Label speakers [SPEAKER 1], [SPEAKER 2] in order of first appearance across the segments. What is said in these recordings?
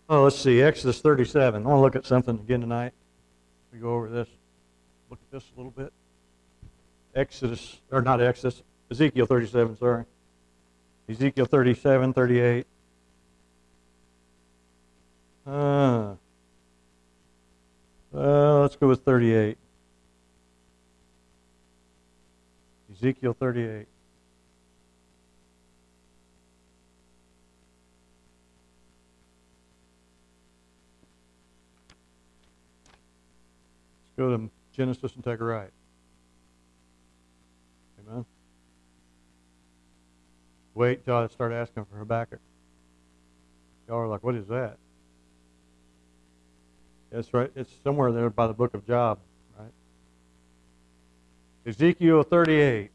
[SPEAKER 1] Oh, let's see, Exodus 37. I want to look at something again tonight. We go over this, look at this a little bit. Ezekiel 37, sorry. Ezekiel 37, 38. Let's go with 38. Ezekiel 38. Let's go to Genesis and take a right. Amen. Wait till I start asking for Habakkuk. Y'all are like, what is that? That's right. It's somewhere there by the book of Job, right? Ezekiel 38.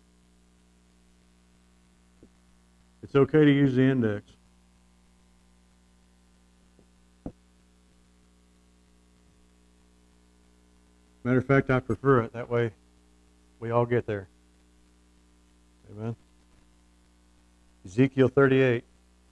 [SPEAKER 1] It's okay to use the index. Matter of fact, I prefer it. That way we all get there. Amen. Ezekiel 38.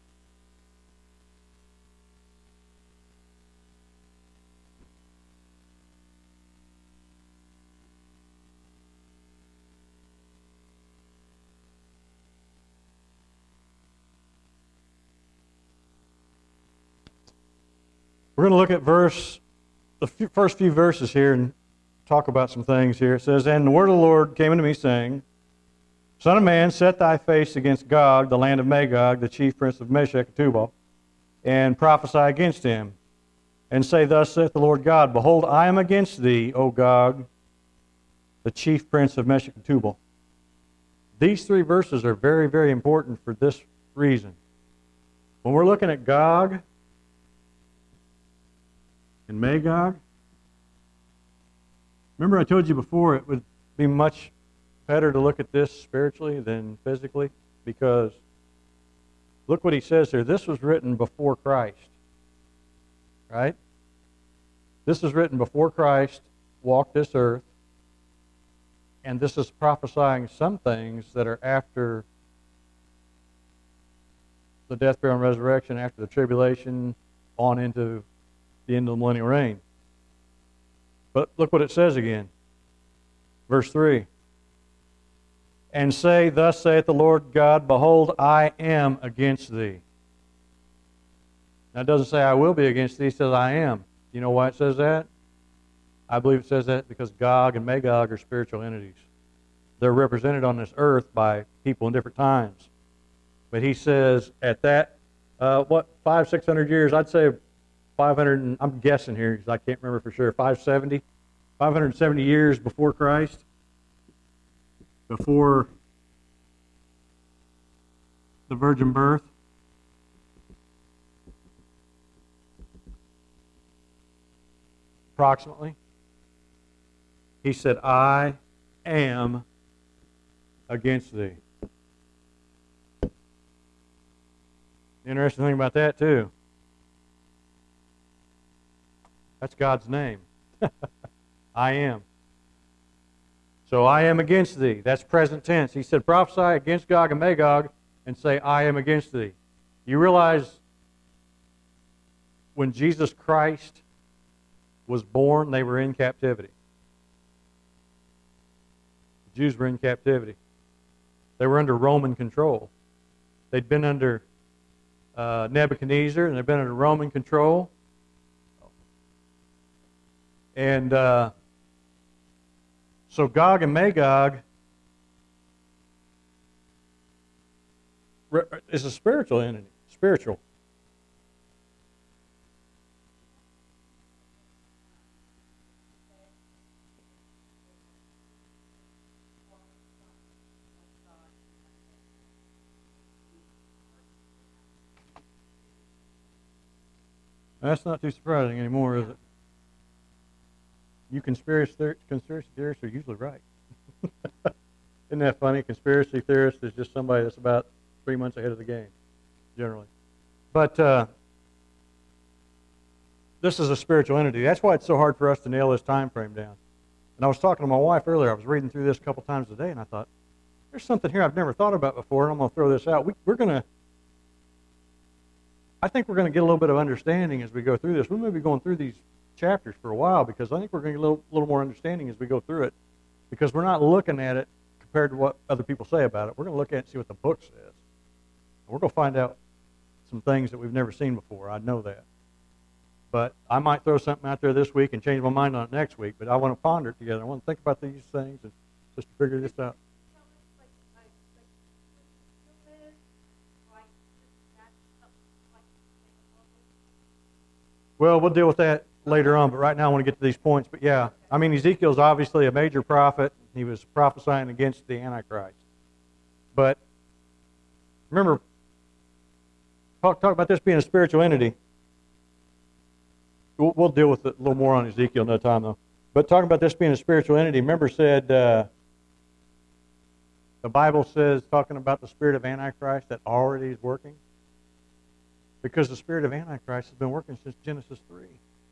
[SPEAKER 1] We're going to look at the first few verses here and talk about some things here. It says, "And the word of the Lord came unto me, saying, Son of man, set thy face against Gog, the land of Magog, the chief prince of Meshech and Tubal, and prophesy against him, and say, Thus saith the Lord God, Behold, I am against thee, O Gog, the chief prince of Meshech and Tubal." These three verses are very, very important for this reason. When we're looking at Gog and Magog, remember I told you before it would be much better to look at this spiritually than physically, because look what he says here. This was written before Christ, right? This was written before Christ walked this earth, and this is prophesying some things that are after the death, burial, and resurrection, after the tribulation, on into the end of the millennial reign. But look what it says again. Verse 3. "And say, Thus saith the Lord God, Behold, I am against thee." Now it doesn't say I will be against thee, it says I am. You know why it says that? I believe it says that because Gog and Magog are spiritual entities. They're represented on this earth by people in different times. But he says at that, 500-600 years, I'd say 500, I'm guessing here because I can't remember for sure, 570 years before Christ, before the virgin birth. Approximately. He said, I am against thee. Interesting thing about that too. That's God's name. I am. So I am against thee. That's present tense. He said, prophesy against Gog and Magog and say, I am against thee. You realize when Jesus Christ was born, they were in captivity. The Jews were in captivity. They were under Roman control. They'd been under Nebuchadnezzar, and they'd been under Roman control. And so Gog and Magog is a spiritual entity. Spiritual. That's not too surprising anymore, is it? You conspiracy theorists are usually right. Isn't that funny? Conspiracy theorist is just somebody that's about 3 months ahead of the game, generally. But this is a spiritual entity. That's why it's so hard for us to nail this time frame down. And I was talking to my wife earlier. I was reading through this a couple times a day, and I thought, there's something here I've never thought about before, and I'm going to throw this out. We're going to I think we're going to get a little bit of understanding as we go through this. We may be going through these chapters for a while because I think we're going to get a little more understanding as we go through it, because we're not looking at it compared to what other people say about it. We're going to look at it and see what the book says. We're going to find out some things that we've never seen before. I know that. But I might throw something out there this week and change my mind on it next week, but I want to ponder it together. I want to think about these things and just to figure this out. Well, we'll deal with that later on, but right now I want to get to these points. But yeah, I mean, Ezekiel's obviously a major prophet. He was prophesying against the Antichrist. But remember, talk about this being a spiritual entity. We'll deal with it a little more on Ezekiel another time, though. But talking about this being a spiritual entity, remember said, the Bible says, talking about the spirit of Antichrist that already is working. Because the spirit of Antichrist has been working since Genesis 3.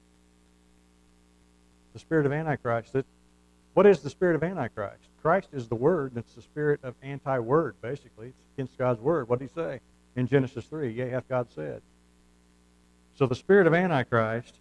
[SPEAKER 1] The spirit of Antichrist. What is the spirit of Antichrist? Christ is the Word. It's the spirit of anti-word, basically. It's against God's Word. What did he say in Genesis 3? Yea, hath God said. So the spirit of Antichrist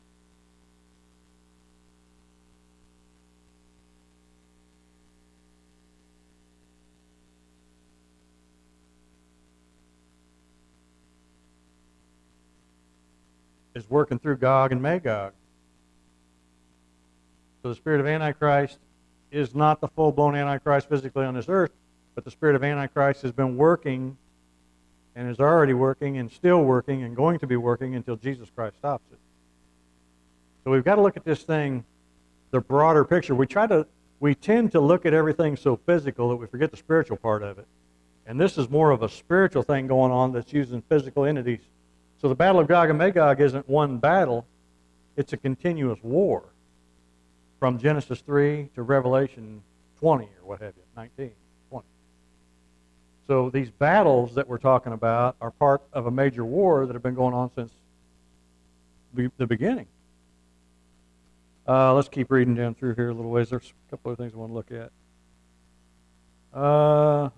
[SPEAKER 1] is working through Gog and Magog. So the spirit of Antichrist is not the full-blown Antichrist physically on this earth, but the spirit of Antichrist has been working and is already working and still working and going to be working until Jesus Christ stops it. So we've got to look at this thing, the broader picture. We tend to look at everything so physical that we forget the spiritual part of it. And this is more of a spiritual thing going on that's using physical entities. So the battle of Gog and Magog isn't one battle. It's a continuous war from Genesis 3 to Revelation 20 or what have you, 19, 20. So these battles that we're talking about are part of a major war that have been going on since the beginning. Let's keep reading down through here a little ways. There's a couple of things I want to look at.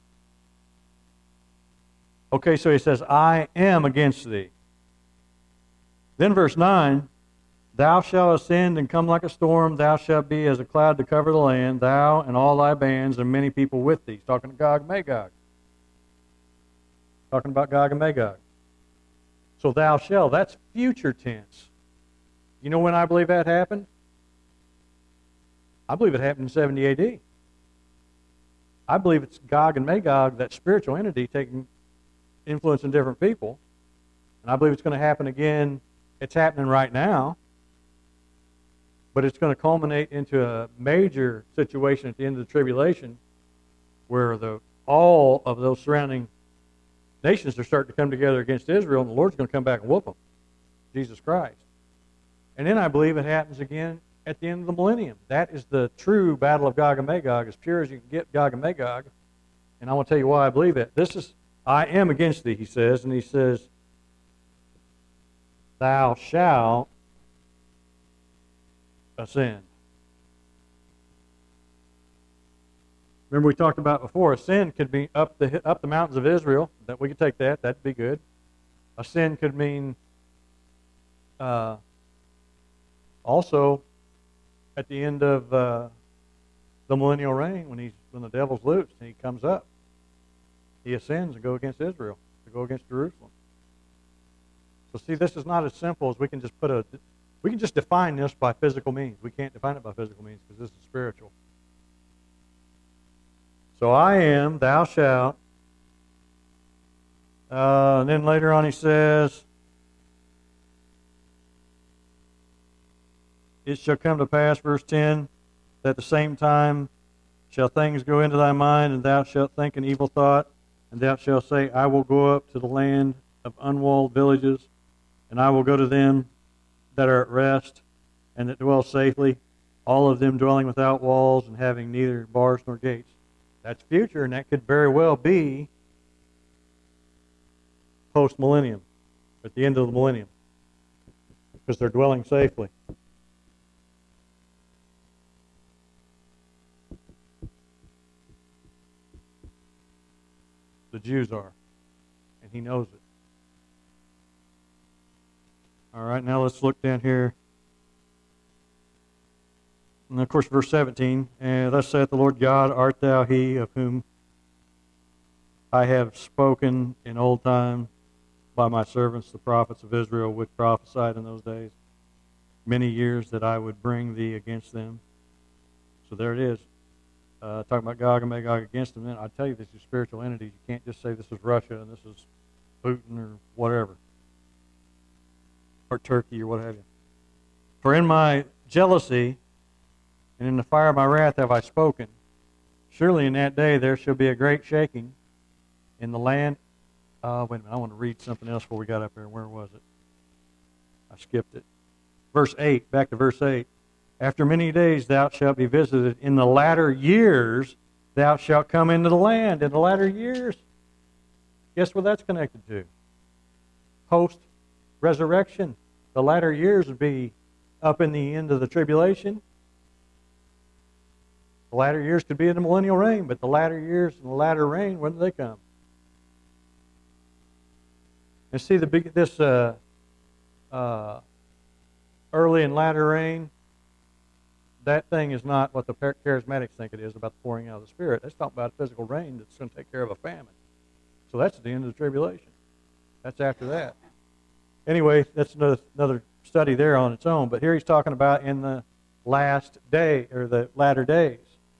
[SPEAKER 1] Okay, so he says, I am against thee. Then verse 9, thou shalt ascend and come like a storm. Thou shalt be as a cloud to cover the land, thou and all thy bands and many people with thee. He's talking to Gog and Magog. Talking about Gog and Magog. So thou shalt, that's future tense. You know when I believe that happened? I believe it happened in 70 AD. I believe it's Gog and Magog, that spiritual entity, taking influencing different people. And I believe it's going to happen again. It's happening right now. But it's going to culminate into a major situation at the end of the tribulation where all of those surrounding nations are starting to come together against Israel, and the Lord's going to come back and whoop them. Jesus Christ. And then I believe it happens again at the end of the millennium. That is the true battle of Gog and Magog, as pure as you can get Gog and Magog. And I want to tell you why I believe it. I am against thee, he says, and he says, thou shalt ascend. Remember we talked about before, ascend could be up the mountains of Israel. That we could take that. That'd be good. Ascend could mean also at the end of the millennial reign, when the devil's loosed and he comes up, he ascends and go against Israel, to go against Jerusalem. So see, this is not as simple as we can just define this by physical means. We can't define it by physical means because this is spiritual. So I am, thou shalt. And then later on he says, it shall come to pass, verse 10, that at the same time shall things go into thy mind, and thou shalt think an evil thought, and thou shalt say, I will go up to the land of unwalled villages, and I will go to them that are at rest, and that dwell safely, all of them dwelling without walls, and having neither bars nor gates. That's future, and that could very well be post-millennium, at the end of the millennium, because they're dwelling safely. The Jews are, and he knows it. All right, now let's look down here. And of course, verse 17, and thus saith the Lord God, art thou he of whom I have spoken in old time by my servants, the prophets of Israel, which prophesied in those days, many years that I would bring thee against them. So there it is. Talking about Gog and Magog against them. Then I tell you, this is spiritual entities. You can't just say this is Russia and this is Putin or whatever, or Turkey or what have you. For in my jealousy and in the fire of my wrath have I spoken. Surely in that day there shall be a great shaking in the land. Wait a minute, I want to read something else before we got up there. Where was it? I skipped it. Verse 8, back to verse 8. After many days thou shalt be visited. In the latter years thou shalt come into the land. In the latter years. Guess what that's connected to? Post-resurrection. The latter years would be up in the end of the tribulation. The latter years could be in the millennial reign, but the latter years and the latter reign, when do they come? And see this early and latter rain, that thing is not what the charismatics think it is about the pouring out of the Spirit. That's talking about a physical rain that's going to take care of a famine. So that's the end of the tribulation. That's after that. Anyway, that's another study there on its own. But here he's talking about in the last day, or the latter days.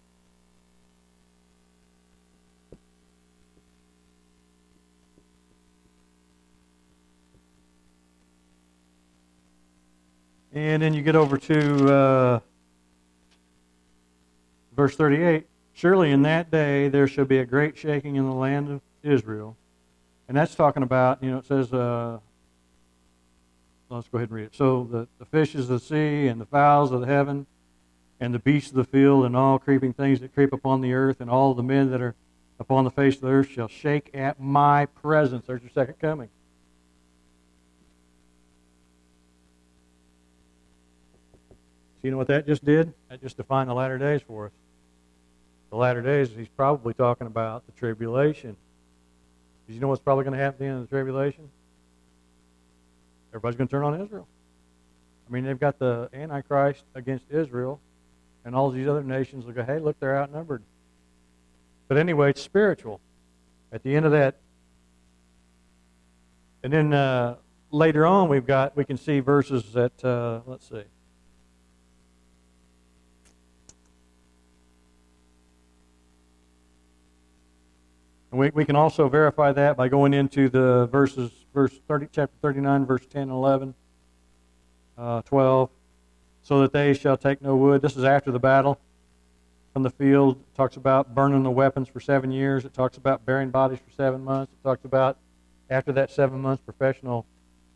[SPEAKER 1] And then you get over to verse 38. Surely in that day there shall be a great shaking in the land of Israel. And that's talking about, it says, let's go ahead and read it. So the fishes of the sea and the fowls of the heaven and the beasts of the field and all creeping things that creep upon the earth and all the men that are upon the face of the earth shall shake at my presence. There's your second coming. You know what that just did? That just defined the latter days for us. The latter days, he's probably talking about the tribulation. Because you know what's probably going to happen at the end of the tribulation? Everybody's going to turn on Israel. I mean, they've got the Antichrist against Israel, and all these other nations will go, hey, look, they're outnumbered. But anyway, it's spiritual. At the end of that, and then later on, we can see verses that, let's see. We can also verify that by going into the chapter 39, verse 10 and 11, 12. So that they shall take no wood. This is after the battle from the field. It talks about burning the weapons for 7 years. It talks about burying bodies for 7 months. It talks about, after that 7 months, professional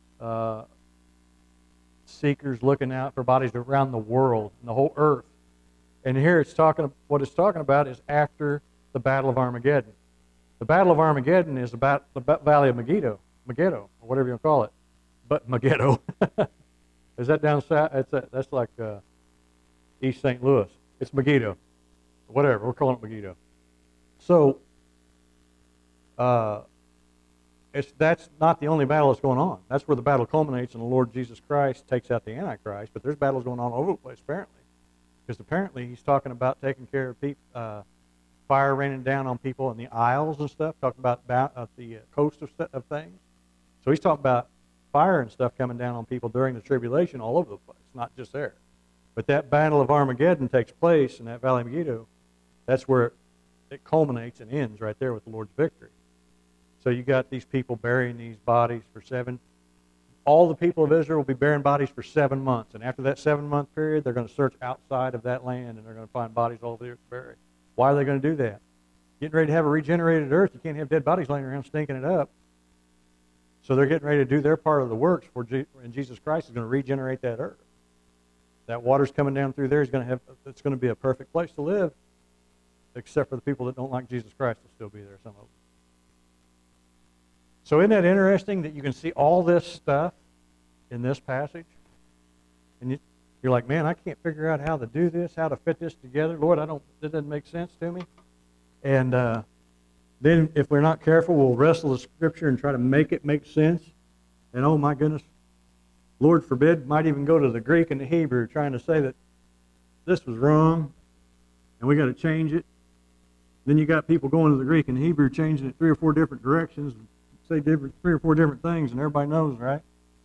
[SPEAKER 1] seekers looking out for bodies around the world and the whole earth. And here what it's talking about is after the Battle of Armageddon. The Battle of Armageddon is about the Valley of Megiddo, or whatever you want to call it. But Megiddo. Is that down south? That's like East St. Louis. It's Megiddo. Whatever, we're calling it Megiddo. So, that's not the only battle that's going on. That's where the battle culminates and the Lord Jesus Christ takes out the Antichrist. But there's battles going on all over the place, apparently. Because apparently he's talking about taking care of people, fire raining down on people in the isles and stuff, talking about the coast of things. So he's talking about fire and stuff coming down on people during the tribulation all over the place, not just there. But that Battle of Armageddon takes place in that Valley of Megiddo. That's where it culminates and ends right there with the Lord's victory. So you got these people burying these bodies for all the people of Israel will be burying bodies for 7 months. And after that 7-month period, they're going to search outside of that land and they're going to find bodies all over the earth buried. Why are they going to do that? Getting ready to have a regenerated earth, you can't have dead bodies laying around stinking it up. So they're getting ready to do their part of the works, and Jesus Christ is going to regenerate that earth. That water's coming down through there. It's going to be a perfect place to live, except for the people that don't like Jesus Christ will still be there, some of them. So isn't that interesting that you can see all this stuff in this passage? And you're like, man, I can't figure out how to do this, how to fit this together. Lord, that doesn't make sense to me. And then if we're not careful, we'll wrestle the Scripture and try to make it make sense. And oh my goodness, Lord forbid, might even go to the Greek and the Hebrew trying to say that this was wrong and we got to change it. Then you got people going to the Greek and Hebrew changing it 3 or 4 different directions, say 3 or 4 different things, and everybody knows, right?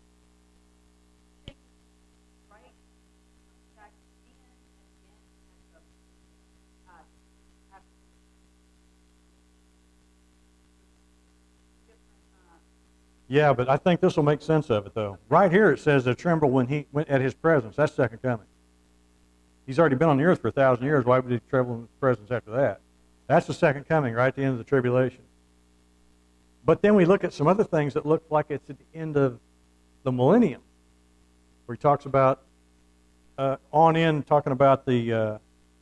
[SPEAKER 1] Yeah, but I think this will make sense of it, though. Right here it says to tremble when he went at his presence. That's second coming. He's already been on the earth for 1,000 years. Why would he tremble in his presence after that? That's the second coming, right at the end of the tribulation. But then we look at some other things that look like it's at the end of the millennium, where he talks about, talking about the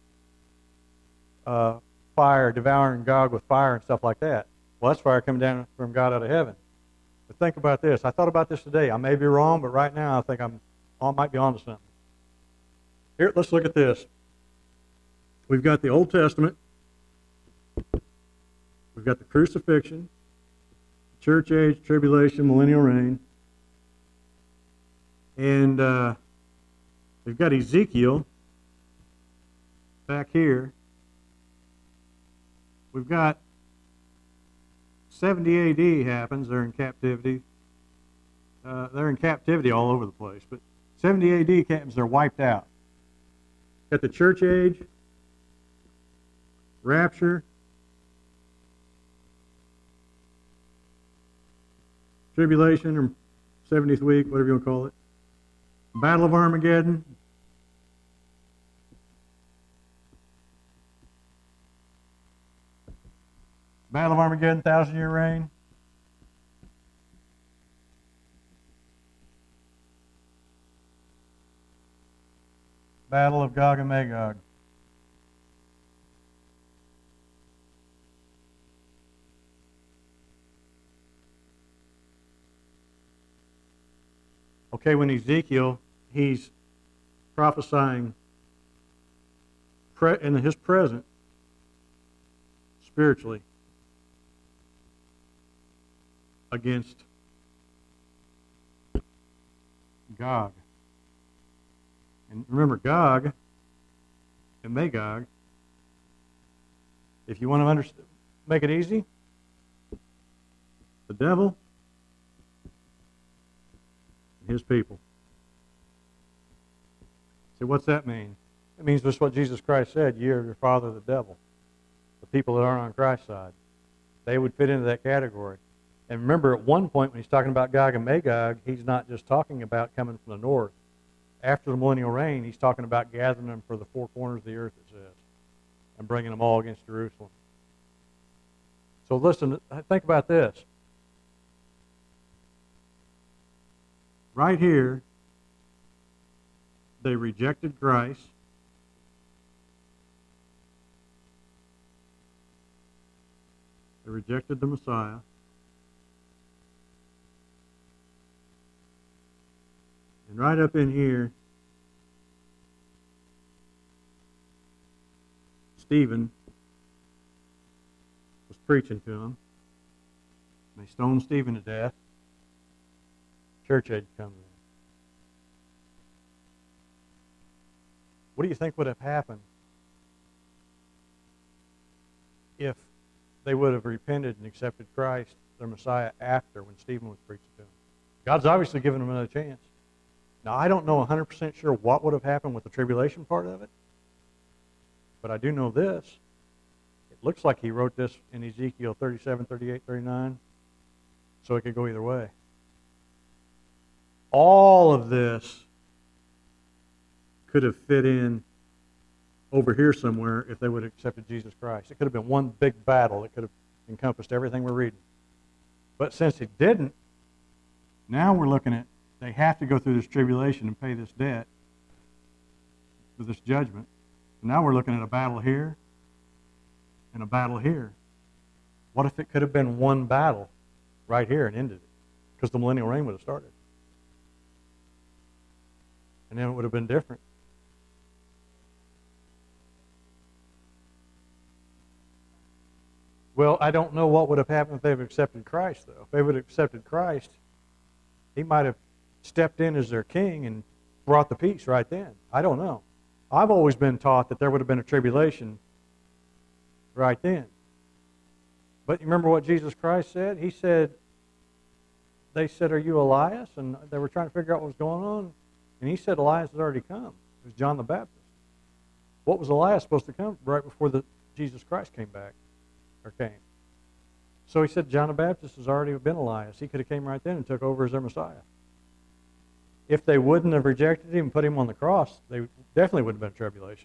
[SPEAKER 1] fire, devouring Gog with fire and stuff like that. Well, that's fire coming down from God out of heaven. But think about this. I thought about this today. I may be wrong, but right now I think I might be onto something. Here, let's look at this. We've got the Old Testament. We've got the crucifixion, church age, tribulation, millennial reign. And we've got Ezekiel back here. We've got 70 AD happens. They're in captivity. They're in captivity all over the place. But 70 AD happens. They're wiped out. Got the church age, rapture, tribulation, or 70th week, whatever you want to call it. Battle of Armageddon. Battle of Armageddon, 1,000-year reign. Battle of Gog and Magog. Okay, when Ezekiel, he's prophesying in his present, spiritually, against Gog. And remember, Gog and Magog, if you want to make it easy, the devil and his people. So what's that mean? It means just what Jesus Christ said, ye are your father the devil. The people that aren't on Christ's side. They would fit into that category. And remember, at one point when he's talking about Gog and Magog, he's not just talking about coming from the north. After the millennial reign, he's talking about gathering them for the 4 corners of the earth, it says, and bringing them all against Jerusalem. So listen, think about this. Right here, they rejected Christ. They rejected the Messiah. And right up in here, Stephen was preaching to them. They stoned Stephen to death. Church age comes in. What do you think would have happened if they would have repented and accepted Christ, their Messiah, after when Stephen was preaching to them? God's obviously given them another chance. Now, I don't know 100% sure what would have happened with the tribulation part of it, but I do know this. It looks like he wrote this in Ezekiel 37, 38, 39, so it could go either way. All of this could have fit in over here somewhere if they would have accepted Jesus Christ. It could have been one big battle. It could have encompassed everything we're reading. But since it didn't, now we're looking at they have to go through this tribulation and pay this debt for this judgment. And now we're looking at a battle here and a battle here. What if it could have been one battle right here and ended it? Because the millennial reign would have started. And then it would have been different. Well, I don't know what would have happened if they would have accepted Christ, though. If they would have accepted Christ, he might have stepped in as their king and brought the peace right then. I don't know. I've always been taught that there would have been a tribulation right then. But you remember what Jesus Christ said? He said, they said, "Are you Elias?" And they were trying to figure out what was going on. And he said Elias had already come. It was John the Baptist. What was Elias supposed to come right before Jesus Christ came back or came? So he said John the Baptist has already been Elias. He could have came right then and took over as their Messiah. If they wouldn't have rejected him and put him on the cross, they definitely would have been a tribulation.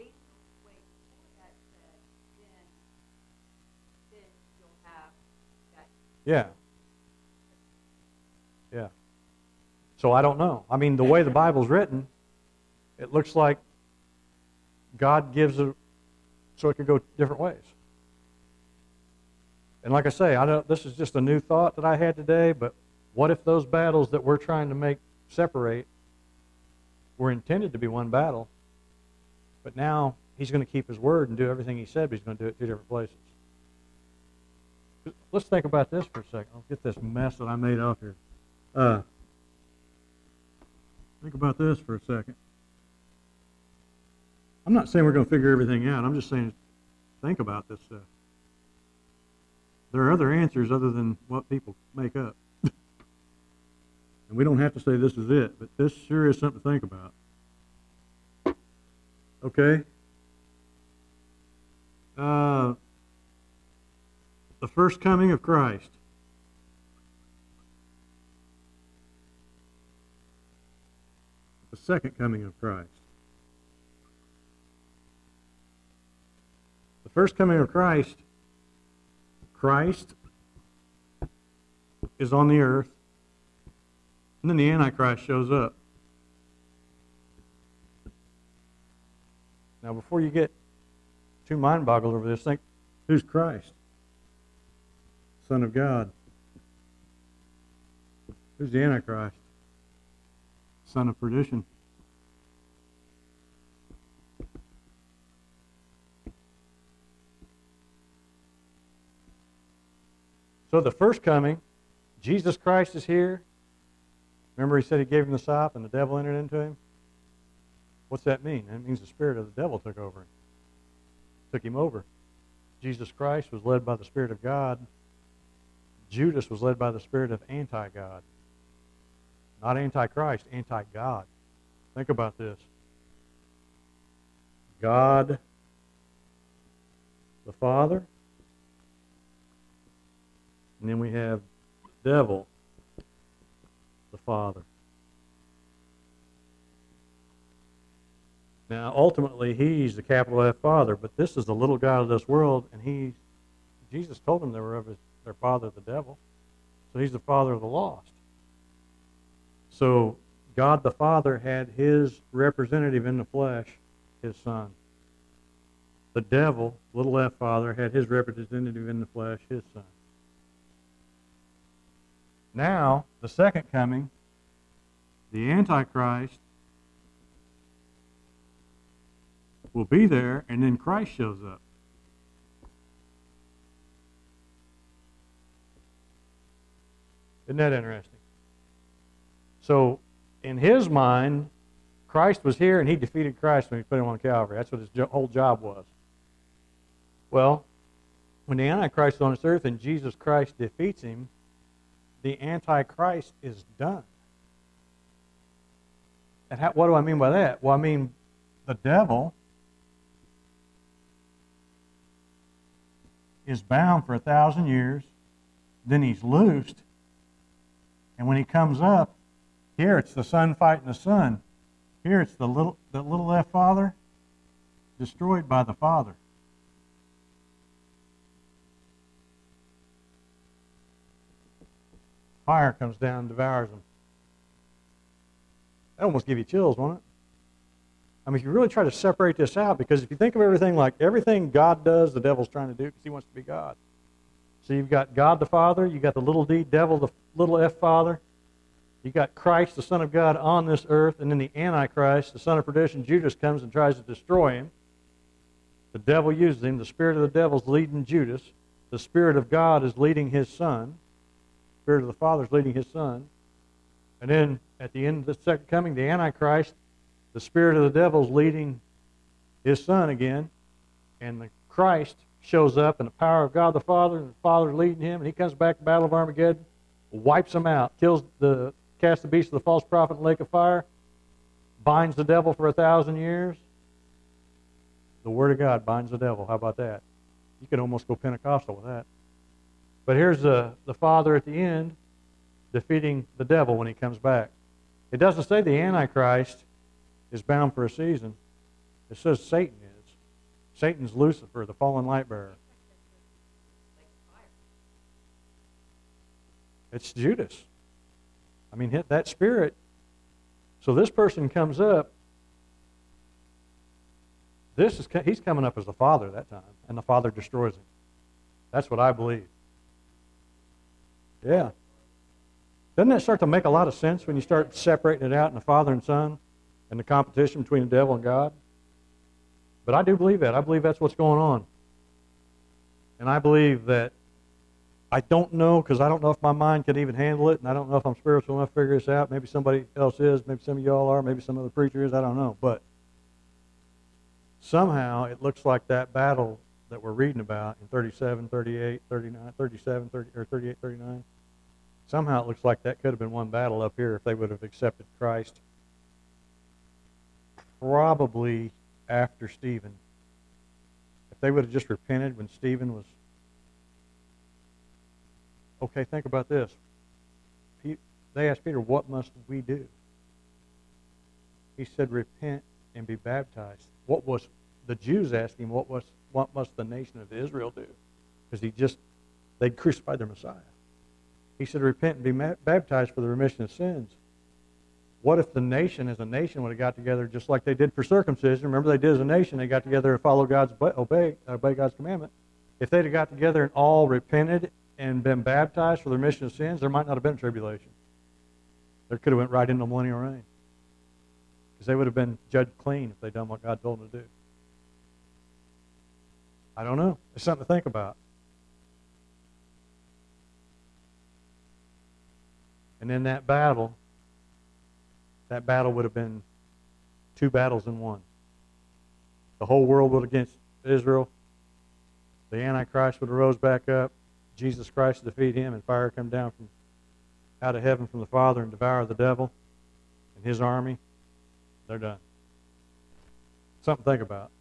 [SPEAKER 1] Yeah. Yeah. So I don't know. I mean, the way the Bible's written, it looks like God gives it so it could go different ways. And like I say, this is just a new thought that I had today, but what if those battles that we're trying to make separate were intended to be one battle, but now he's going to keep his word and do everything he said, but he's going to do it two different places. Let's think about this for a second. I'll get this mess that I made up here. Think about this for a second. I'm not saying we're going to figure everything out. I'm just saying think about this stuff. There are other answers other than what people make up. And we don't have to say this is it, but this sure is something to think about. Okay? The first coming of Christ. The second coming of Christ. The first coming of Christ, Christ is on the earth, and then the Antichrist shows up. Now, before you get too mind-boggled over this, think, who's Christ? Son of God. Who's the Antichrist? Son of perdition. So the first coming, Jesus Christ is here. Remember he said he gave him the sop and the devil entered into him? What's that mean? That means the spirit of the devil took over him. Took him over. Jesus Christ was led by the Spirit of God. Judas was led by the spirit of anti-God. Not anti-Christ, anti-God. Think about this. God the Father, and then we have devil the Father. Now, ultimately, he's the capital F Father, but this is the little God of this world, and Jesus told them they were of their father, the devil. So he's the father of the lost. So God the Father had his representative in the flesh, his Son. The devil, little f Father, had his representative in the flesh, his Son. Now, the second coming, the Antichrist will be there, and then Christ shows up. Isn't that interesting? So, in his mind, Christ was here, and he defeated Christ when he put him on Calvary. That's what his whole job was. Well, when the Antichrist is on this earth and Jesus Christ defeats him, the Antichrist is done. And what do I mean by that? Well, I mean the devil is bound for 1,000 years, then he's loosed, and when he comes up, here it's the Son fighting the Son. Here it's the little f Father destroyed by the Father. Fire comes down and devours them. That almost give you chills, won't it? I mean, if you really try to separate this out, because if you think of everything like everything God does, the devil's trying to do because he wants to be God. So you've got God the Father, you've got the little d devil, the little f Father, you've got Christ, the Son of God, on this earth, and then the Antichrist, the son of perdition, Judas, comes and tries to destroy him. The devil uses him. The spirit of the devil is leading Judas. The Spirit of God is leading his Son. The Spirit of the Father is leading his Son. And then at the end of the second coming, the Antichrist, the spirit of the devil is leading his son again, and the Christ shows up in the power of God the Father, and the Father leading him, and he comes back to the Battle of Armageddon, wipes them out, casts the beast of the false prophet in the lake of fire, binds the devil for 1,000 years. The Word of God binds the devil. How about that? You could almost go Pentecostal with that. But here's the Father at the end defeating the devil when he comes back. It doesn't say the Antichrist is bound for a season. It says Satan is. Satan's Lucifer, the fallen light bearer. It's Judas. I mean, that spirit. So this person comes up. He's coming up as the Father that time, and the Father destroys him. That's what I believe. Yeah. Doesn't that start to make a lot of sense when you start separating it out in the Father and Son and the competition between the devil and God? But I do believe that. I believe that's what's going on. And I believe that I don't know, because I don't know if my mind could even handle it, and I don't know if I'm spiritual enough to figure this out. Maybe somebody else is. Maybe some of y'all are. Maybe some other preacher is. I don't know. But somehow it looks like that battle that we're reading about in 37, 38, 39, 37, 30, or 38, 39, somehow it looks like that could have been one battle up here if they would have accepted Christ probably after Stephen. If they would have just repented when Stephen was... Okay, think about this. They asked Peter, what must we do? He said, repent and be baptized. What was the Jews asking? What must the nation of Israel do? Because they'd crucified their Messiah. He said, repent and be baptized for the remission of sins. What if the nation as a nation would have got together just like they did for circumcision? Remember, they did as a nation. They got together and followed obey God's commandment. If they'd have got together and all repented and been baptized for the remission of sins, there might not have been a tribulation. They could have went right into the millennial reign. Because they would have been judged clean if they'd done what God told them to do. I don't know. It's something to think about. And then that battle would have been two battles in one. The whole world would against Israel. The Antichrist would have rose back up. Jesus Christ would defeat him, and fire come down from out of heaven from the Father and devour the devil and his army. They're done. Something to think about.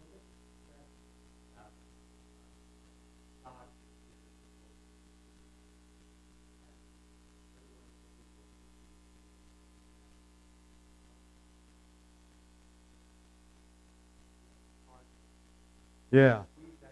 [SPEAKER 1] Yeah.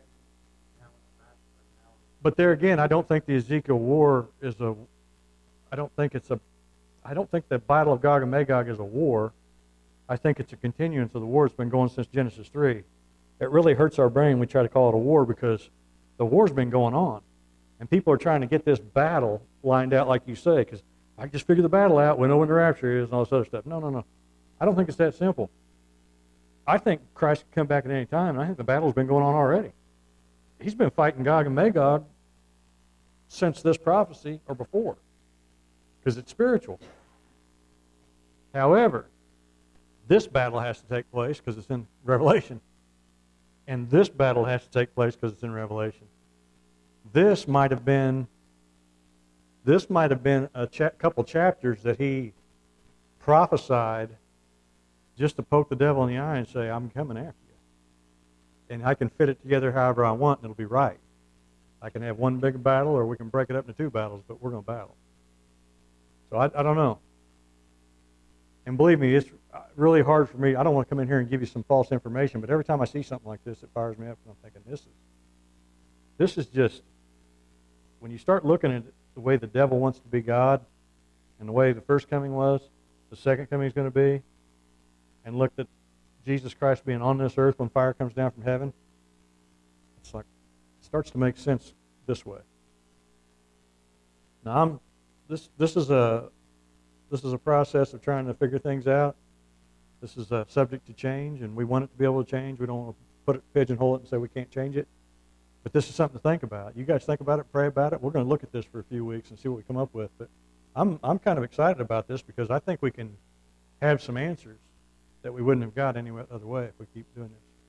[SPEAKER 1] But there again, I don't think the Ezekiel war I don't think the battle of Gog and Magog is a war. I think it's a continuance of the war that's been going since Genesis 3. It really hurts our brain when we try to call it a war because the war's been going on. And people are trying to get this battle lined out like you say, because I can just figure the battle out, we know when the rapture is and all this other stuff. No. I don't think it's that simple. I think Christ can come back at any time, and I think the battle's been going on already. He's been fighting Gog and Magog since this prophecy or before, because it's spiritual. However, this battle has to take place because it's in Revelation, and this battle has to take place because it's in Revelation. This might have been a couple chapters that he prophesied just to poke the devil in the eye and say, I'm coming after you. And I can fit it together however I want, and it'll be right. I can have one big battle, or we can break it up into two battles, but we're going to battle. So I don't know. And believe me, it's really hard for me. I don't want to come in here and give you some false information, but every time I see something like this, it fires me up, and I'm thinking, this is just, when you start looking at the way the devil wants to be God, and the way the first coming was, the second coming is going to be, and looked at Jesus Christ being on this earth when fire comes down from heaven, it's like, it starts to make sense this way. Now, this is a process of trying to figure things out. This is subject to change, and we want it to be able to change. We don't want to pigeonhole it and say we can't change it. But this is something to think about. You guys think about it, pray about it. We're going to look at this for a few weeks and see what we come up with. But I'm kind of excited about this because I think we can have some answers that we wouldn't have got any other way if we keep doing this.